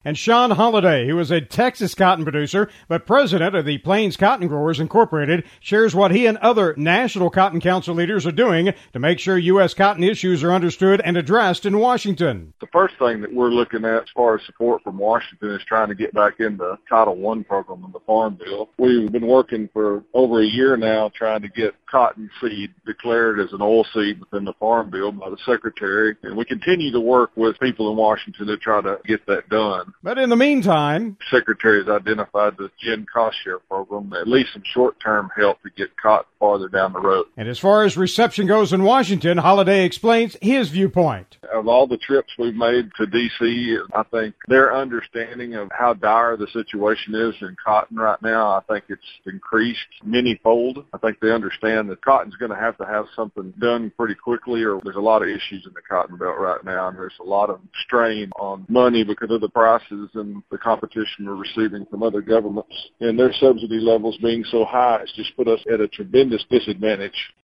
And Sean Holliday, who is a Texas cotton producer but president of the Plains Cotton Growers Incorporated, shares what he and other National Cotton Council leaders are doing to make sure U.S. cotton issues are understood and addressed in Washington. The first thing that we're looking at as far as support from Washington is trying to get back in the Title I program in the Farm Bill. We've been working for over a year now trying to get cottonseed declared as an oilseed within the Farm Bill by the Secretary, and we continue to work with people in Washington to try to get that done. But in the meantime, the Secretary has identified the Gen Cost Share program, at least some short-term help to get cotton farther down the road. And as far as reception goes in Washington, Holliday explains his viewpoint. Of all the trips we've made to D.C., I think their understanding of how dire the situation is in cotton right now, I think it's increased many-fold. I think they understand that cotton's going to have something done pretty quickly, or there's a lot of issues in the cotton belt right now, and there's a lot of strain on money because of the prices and the competition we're receiving from other governments. And their subsidy levels being so high, it's just put us at a tremendous disadvantage.